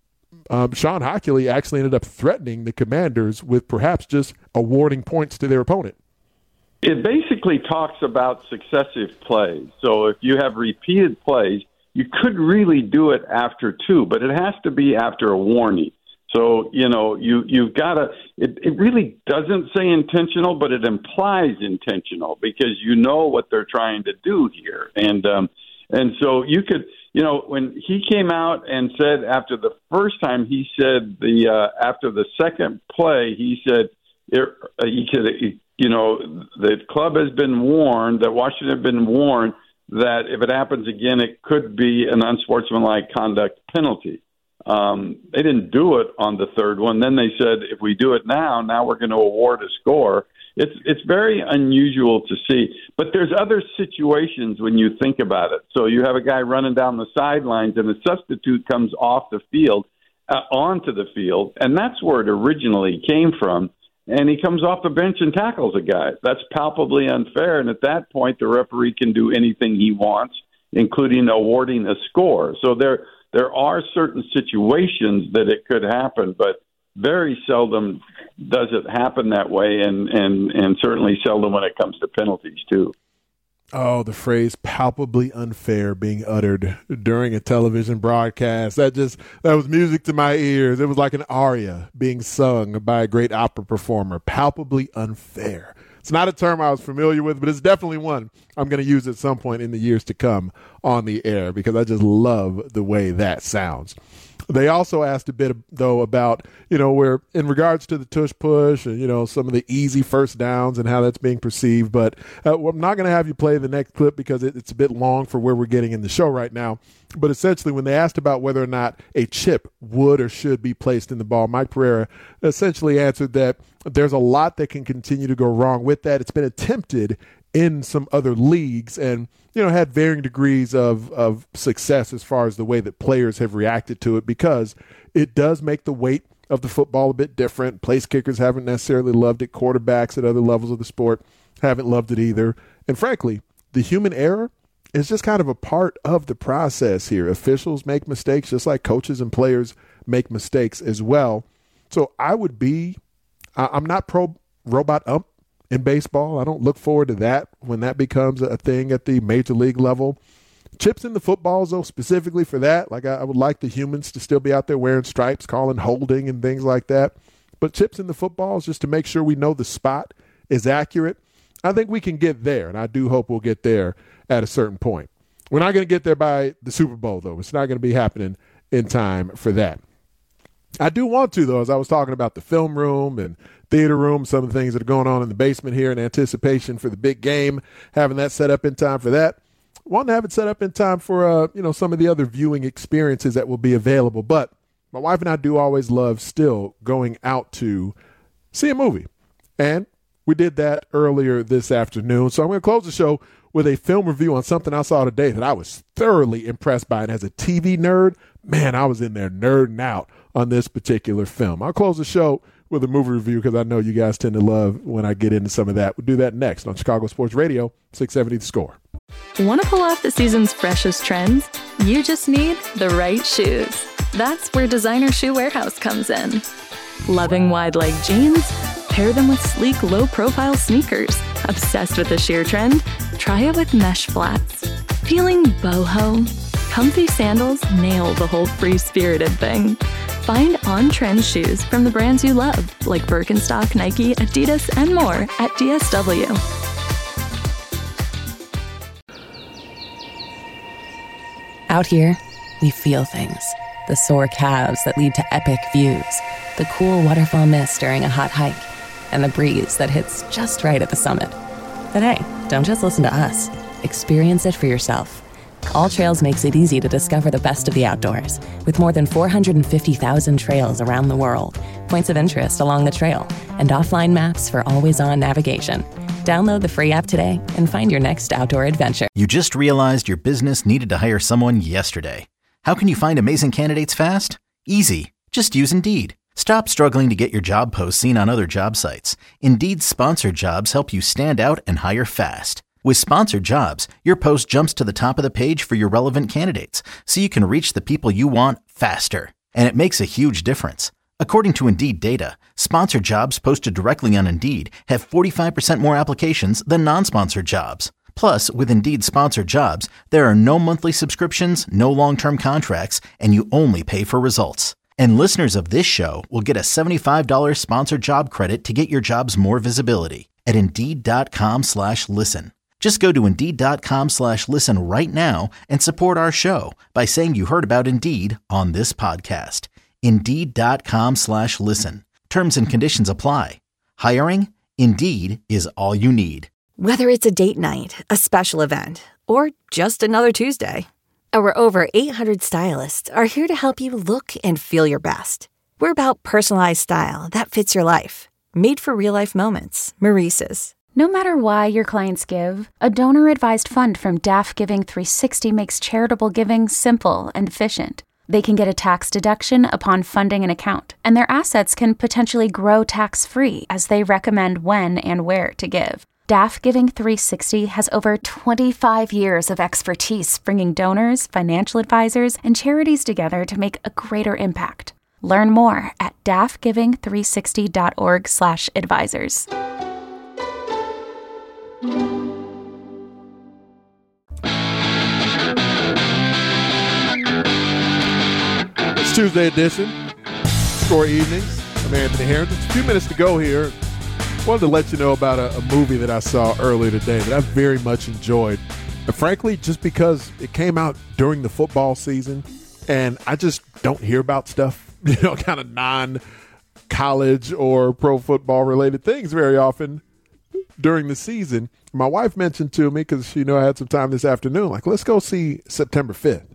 Speaker 6: um, Sean Hockley actually ended up threatening the Commanders with perhaps just awarding points to their opponent.
Speaker 12: It basically talks about successive plays. So if you have repeated plays, you could really do it after two, but it has to be after a warning. So, you know, you, you've got to it, – it really doesn't say intentional, but it implies intentional because you know what they're trying to do here. And um, and so you could – you know, when he came out and said after the first time, he said the uh, after the second play, he said – he said – you know, the club has been warned, that Washington has been warned that if it happens again, it could be an unsportsmanlike conduct penalty. Um, they didn't do it on the third one. Then they said, if we do it now, now we're going to award a score. It's it's very unusual to see. But there's other situations when you think about it. So you have a guy running down the sidelines and a substitute comes off the field, uh, onto the field, and that's where it originally came from. And he comes off the bench and tackles a guy. That's palpably unfair. And at that point, the referee can do anything he wants, including awarding a score. So there there are certain situations that it could happen. But very seldom does it happen that way, and, and, and certainly seldom when it comes to penalties, too.
Speaker 6: Oh, the phrase palpably unfair being uttered during a television broadcast. That just, that was music to my ears. It was like an aria being sung by a great opera performer. Palpably unfair. It's not a term I was familiar with, but it's definitely one I'm going to use at some point in the years to come on the air because I just love the way that sounds. They also asked a bit, though, about, you know, where in regards to the tush push and, you know, some of the easy first downs and how that's being perceived. But uh, I'm not going to have you play the next clip because it, it's a bit long for where we're getting in the show right now. But essentially, when they asked about whether or not a chip would or should be placed in the ball, Mike Pereira essentially answered that there's a lot that can continue to go wrong with that. It's been attempted in some other leagues and, you know, had varying degrees of, of success as far as the way that players have reacted to it because it does make the weight of the football a bit different. Place kickers haven't necessarily loved it. Quarterbacks at other levels of the sport haven't loved it either. And frankly, the human error is just kind of a part of the process here. Officials make mistakes just like coaches and players make mistakes as well. So I would be, I'm not pro robot ump in baseball. I don't look forward to that when that becomes a thing at the major league level. Chips in the footballs, though, specifically for that, like I, I would like the humans to still be out there wearing stripes, calling holding and things like that. But chips in the footballs, just to make sure we know the spot is accurate, I think we can get there, and I do hope we'll get there at a certain point. We're not going to get there by the Super Bowl, though. It's not going to be happening in time for that. I do want to, though, as I was talking about the film room and theater room, some of the things that are going on in the basement here in anticipation for the big game, having that set up in time for that. I want to have it set up in time for, uh, you know, some of the other viewing experiences that will be available. But my wife and I do always love still going out to see a movie. And we did that earlier this afternoon. So I'm going to close the show with a film review on something I saw today that I was thoroughly impressed by. And as a T V nerd, man, I was in there nerding out on this particular film. I'll close the show with a movie review because I know you guys tend to love when I get into some of that. We'll do that next on Chicago Sports Radio, six seventy The Score.
Speaker 1: Want to pull off the season's freshest trends? You just need the right shoes. That's where Designer Shoe Warehouse comes in. Loving wide leg jeans? Pair them with sleek, low-profile sneakers. Obsessed with the sheer trend? Try it with mesh flats. Feeling boho? Comfy sandals nail the whole free-spirited thing. Find on-trend shoes from the brands you love, like Birkenstock, Nike, Adidas, and more at D S W.
Speaker 2: Out here, we feel things. The sore calves that lead to epic views, the cool waterfall mist during a hot hike, and the breeze that hits just right at the summit. But hey, don't just listen to us. Experience it for yourself. All Trails makes it easy to discover the best of the outdoors, with more than four hundred fifty thousand trails around the world, points of interest along the trail, and offline maps for always-on navigation. Download the free app today and find your next outdoor adventure.
Speaker 3: You just realized your business needed to hire someone yesterday. How can you find amazing candidates fast? Easy. Just use Indeed. Stop struggling to get your job posts seen on other job sites. Indeed's sponsored jobs help you stand out and hire fast. With sponsored jobs, your post jumps to the top of the page for your relevant candidates, so you can reach the people you want faster. And it makes a huge difference. According to Indeed data, sponsored jobs posted directly on Indeed have forty-five percent more applications than non-sponsored jobs. Plus, with Indeed sponsored jobs, there are no monthly subscriptions, no long-term contracts, and you only pay for results. And listeners of this show will get a seventy-five dollars sponsored job credit to get your jobs more visibility at Indeed.com slash listen. Just go to Indeed.com slash listen right now and support our show by saying you heard about Indeed on this podcast. Indeed.com slash listen. Terms and conditions apply. Hiring? Indeed is all you need.
Speaker 8: Whether it's a date night, a special event, or just another Tuesday, our over eight hundred stylists are here to help you look and feel your best. We're about personalized style that fits your life. Made for real-life moments. Maurice's.
Speaker 9: No matter why your clients give, a donor-advised fund from D A F Giving three sixty makes charitable giving simple and efficient. They can get a tax deduction upon funding an account, and their assets can potentially grow tax-free as they recommend when and where to give. D A F Giving three sixty has over twenty-five years of expertise bringing donors, financial advisors, and charities together to make a greater impact. Learn more at d a f giving three sixty dot org slash advisors.
Speaker 6: It's Tuesday edition, Score Evenings. I'm Anthony Herron. Just a few minutes to go here. I wanted to let you know about a, a movie that I saw earlier today that I very much enjoyed. And frankly, just because it came out during the football season, and I just don't hear about stuff, you know, kind of non-college or pro football related things very often during the season. My wife mentioned to me, because she knew I had some time this afternoon, like, let's go see September fifth.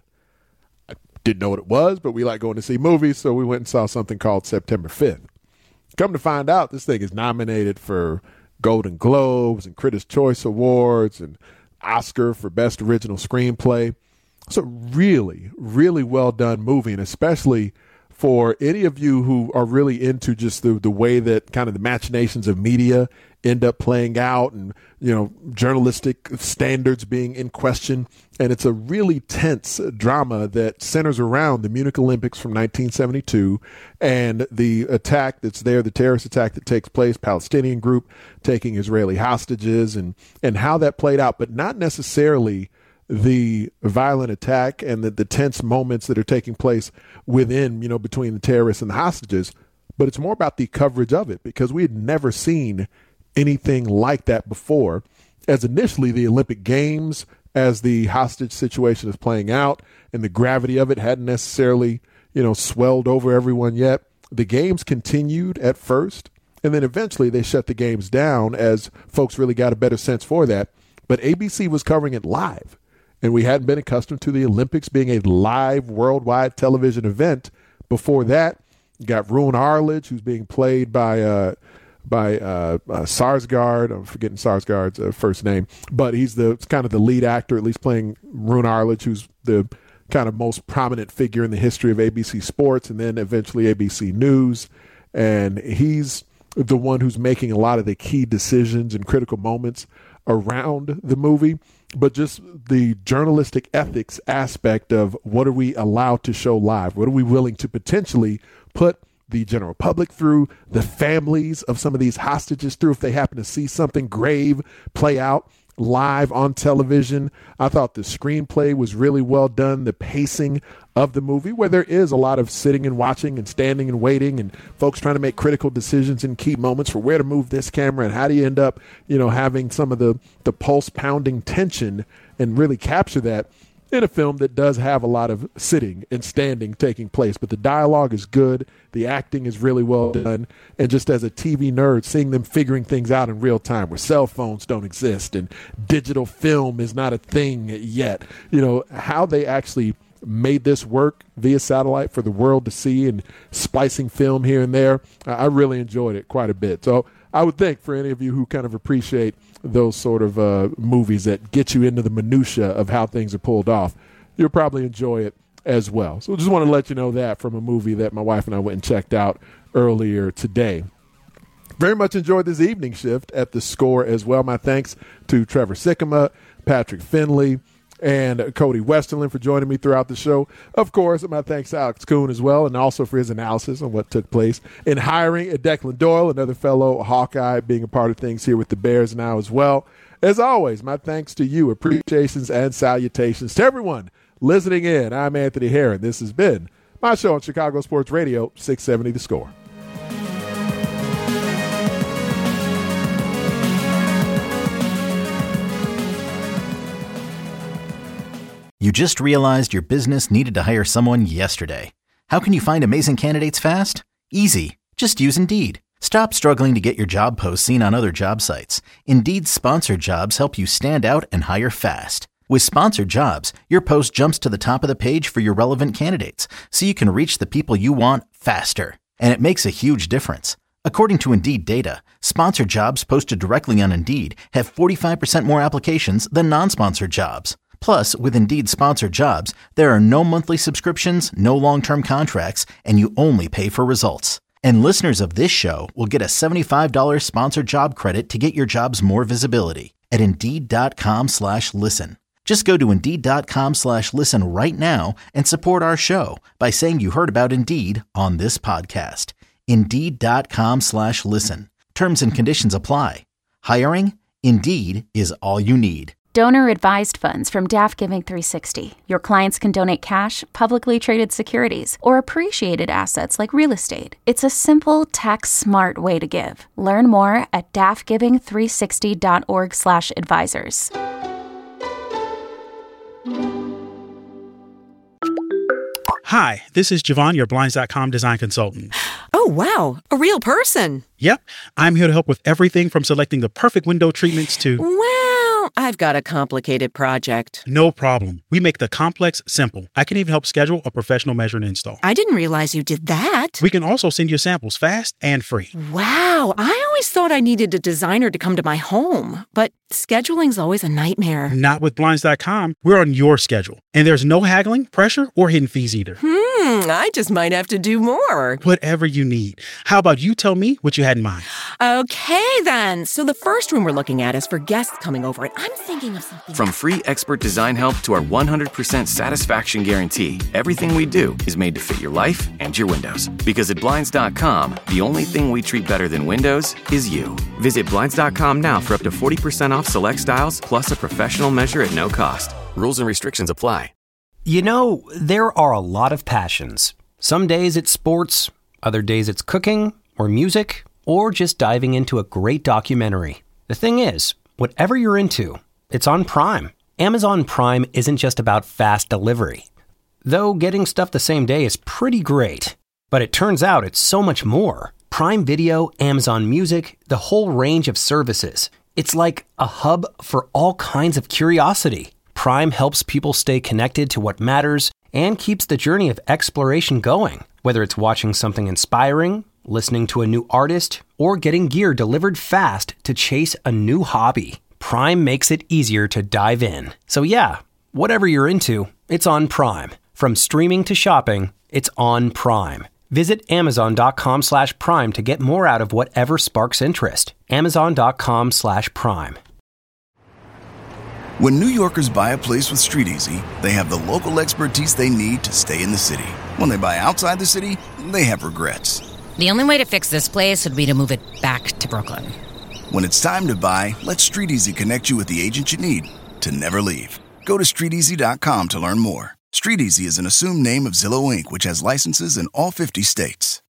Speaker 6: I didn't know what it was, but we like going to see movies, so we went and saw something called September fifth. Come to find out, this thing is nominated for Golden Globes and Critics' Choice Awards and Oscar for Best Original Screenplay. It's a really, really well done movie, and especially for any of you who are really into just the the way that kind of the machinations of media end up playing out, and, you know, journalistic standards being in question. And it's a really tense drama that centers around the Munich Olympics from nineteen seventy-two and the attack that's there, the terrorist attack that takes place, Palestinian group taking Israeli hostages, and, and how that played out, but not necessarily the violent attack and the, the tense moments that are taking place within, you know, between the terrorists and the hostages. But it's more about the coverage of it, because we had never seen anything like that before, as initially the Olympic Games, as the hostage situation is playing out and the gravity of it hadn't necessarily, you know, swelled over everyone yet. The games continued at first, and then eventually they shut the games down as folks really got a better sense for that. But A B C was covering it live, and we hadn't been accustomed to the Olympics being a live worldwide television event before that. You got Roone Arledge, who's being played by uh, by uh, uh, Sarsgaard. I'm forgetting Sarsgaard's uh, first name, but he's the kind of the lead actor, at least playing Roone Arledge, who's the kind of most prominent figure in the history of A B C Sports and then eventually A B C News. And he's the one who's making a lot of the key decisions and critical moments around the movie. But just the journalistic ethics aspect of what are we allowed to show live? What are we willing to potentially put the general public through, the families of some of these hostages through, if they happen to see something grave play out live on television? I thought the screenplay was really well done, the pacing of the movie, where there is a lot of sitting and watching and standing and waiting and folks trying to make critical decisions in key moments for where to move this camera and how do you end up, you know, having some of the, the pulse pounding tension and really capture that in a film that does have a lot of sitting and standing taking place. But the dialogue is good. The acting is really well done. And just as a T V nerd, seeing them figuring things out in real time where cell phones don't exist and digital film is not a thing yet, you know, how they actually made this work via satellite for the world to see and splicing film here and there, I really enjoyed it quite a bit. So I would think for any of you who kind of appreciate those sort of uh, movies that get you into the minutia of how things are pulled off, you'll probably enjoy it as well. So just want to let you know that from a movie that my wife and I went and checked out earlier today. Very much enjoyed this evening shift at The Score as well. My thanks to Trevor Sikkema, Patrick Finley, and Cody Westerland for joining me throughout the show. Of course, my thanks to Alex Kuhn as well, and also for his analysis on what took place in hiring Declan Doyle, another fellow Hawkeye, being a part of things here with the Bears now as well. As always, my thanks to you, appreciations and salutations to everyone listening in. I'm Anthony Herron. This has been my show on Chicago Sports Radio, six seventy The Score.
Speaker 3: You just realized your business needed to hire someone yesterday. How can you find amazing candidates fast? Easy. Just use Indeed. Stop struggling to get your job posts seen on other job sites. Indeed's sponsored jobs help you stand out and hire fast. With sponsored jobs, your post jumps to the top of the page for your relevant candidates, so you can reach the people you want faster. And it makes a huge difference. According to Indeed data, sponsored jobs posted directly on Indeed have forty-five percent more applications than non-sponsored jobs. Plus, with Indeed sponsored jobs, there are no monthly subscriptions, no long-term contracts, and you only pay for results. And listeners of this show will get a seventy-five dollars sponsored job credit to get your jobs more visibility at Indeed.com slash listen. Just go to Indeed.com slash listen right now and support our show by saying you heard about Indeed on this podcast. Indeed.com slash listen. Terms and conditions apply. Hiring? Indeed is all you need.
Speaker 9: Donor-advised funds from Daft Giving three sixty. Your clients can donate cash, publicly traded securities, or appreciated assets like real estate. It's a simple, tax-smart way to give. Learn more at daft giving three sixty dot org slash advisors.
Speaker 13: Hi, this is Javon, your Blinds dot com design consultant.
Speaker 14: Oh, wow. A real person.
Speaker 13: Yep. I'm here to help with everything from selecting the perfect window treatments to...
Speaker 14: Well, I've got a complicated project.
Speaker 13: No problem. We make the complex simple. I can even help schedule a professional measure and install.
Speaker 14: I didn't realize you did that.
Speaker 13: We can also send you samples fast and free.
Speaker 14: Wow. I always thought I needed a designer to come to my home, but scheduling's always a nightmare.
Speaker 13: Not with Blinds dot com. We're on your schedule. And there's no haggling, pressure, or hidden fees either.
Speaker 14: Hmm, I just might have to do more.
Speaker 13: Whatever you need. How about you tell me what you had in mind?
Speaker 14: Okay, then. So the first room we're looking at is for guests coming over, and I'm thinking of something...
Speaker 15: From free expert design help to our one hundred percent satisfaction guarantee, everything we do is made to fit your life and your windows. Because at Blinds dot com, the only thing we treat better than windows is you. Visit Blinds dot com now for up to forty percent off select styles, plus a professional measure at no cost. Rules and restrictions apply.
Speaker 16: You know, there are a lot of passions. Some days it's sports, other days it's cooking, or music, or just diving into a great documentary. The thing is, whatever you're into, it's on Prime. Amazon Prime isn't just about fast delivery. Though getting stuff the same day is pretty great. But it turns out it's so much more. Prime Video, Amazon Music, the whole range of services. It's like a hub for all kinds of curiosity. Prime helps people stay connected to what matters and keeps the journey of exploration going. Whether it's watching something inspiring, listening to a new artist, or getting gear delivered fast to chase a new hobby, Prime makes it easier to dive in. So yeah, whatever you're into, it's on Prime. From streaming to shopping, it's on Prime. Visit amazon.com slash prime to get more out of whatever sparks interest. Amazon.com slash prime.
Speaker 17: When New Yorkers buy a place with StreetEasy, they have the local expertise they need to stay in the city. When they buy outside the city, they have regrets.
Speaker 18: The only way to fix this place would be to move it back to Brooklyn.
Speaker 17: When it's time to buy, let StreetEasy connect you with the agent you need to never leave. Go to street easy dot com to learn more. StreetEasy is an assumed name of Zillow Incorporated, which has licenses in all fifty states.